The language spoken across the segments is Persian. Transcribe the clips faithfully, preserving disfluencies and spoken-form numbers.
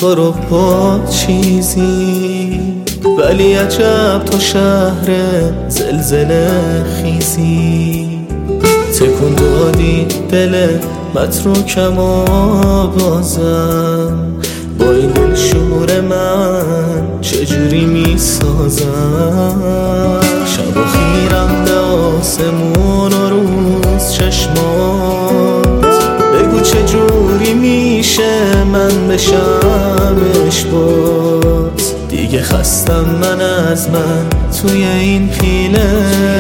رو با چیزی، ولی عجب تو شهر زلزله خیزی. تکون دادی دل متروکم و بازم با این دل شور من چجوری میسازم. شب و خیرم به آسمون و روز چشمات، بگو چجوری میشه من بشم عشقات. دیگه خستم من از من توی این پیله،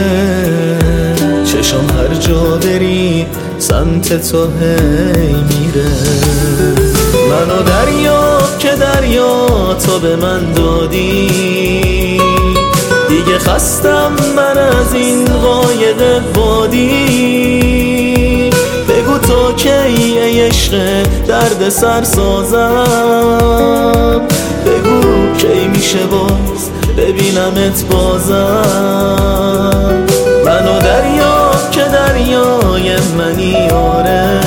چشم هر جا بری سمت تو هی میره. منو دریاب که دریا تو به من دادی، دیگه خستم من از این قایق بادی. بگو تو کی ای عشق درد سر سازم، بگو کی میشه باز ببینمت بازم. منو دریاب که دریای منی آره،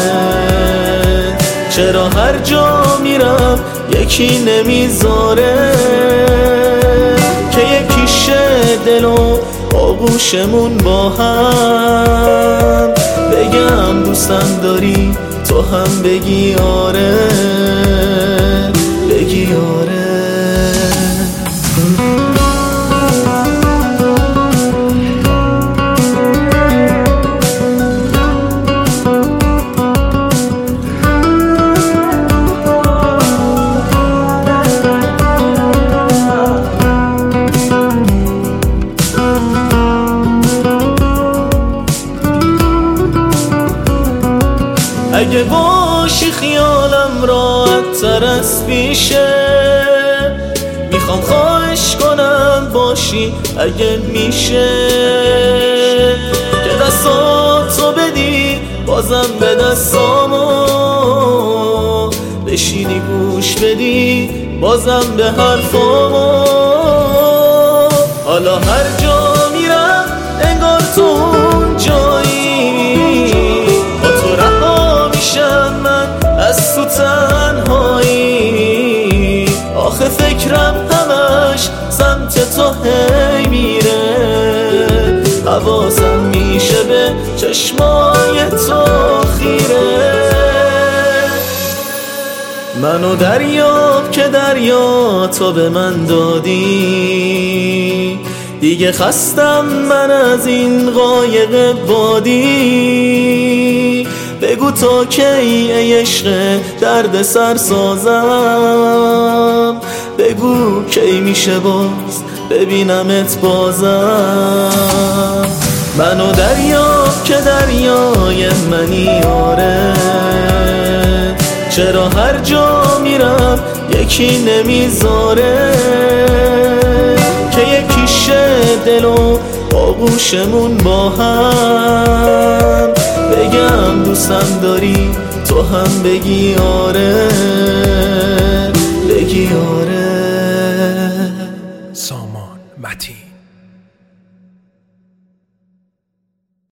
چرا هر جا میرم یکی نمیذاره که یکیشه دل و آغوشمون با هم. بگم دوستم داری تو هم بگی آره، بگی آره. اگه باشی خیالم راحت تر از پیشه، میخوام خواهش کنم باشی اگه میشه، که دستاتو بدی بازم به دستامو، بشینی گوش بدی بازم به حرفامو. حالا هر جا میرم انگار تو اون جایی، با تو رها میشم من از تو تنهایی. آخه فکرم همش سمت تو هی میره، حواسم میشه به چشمای تو خیره. منو دریاب که دریا تو به من دادی، دیگه خستم من از این قایق بادی. بگو تا کی ای عشق درد سر سازم، بگو کی میشه باز ببینمت بازم. منو دریاب که دریای منی آره، چرا هر جا میرم یکی نمیذاره که یکیشه دل و آغوشمون با هم. بگم دوستم داری تو هم بگی آره، بگی آره. سامان متین.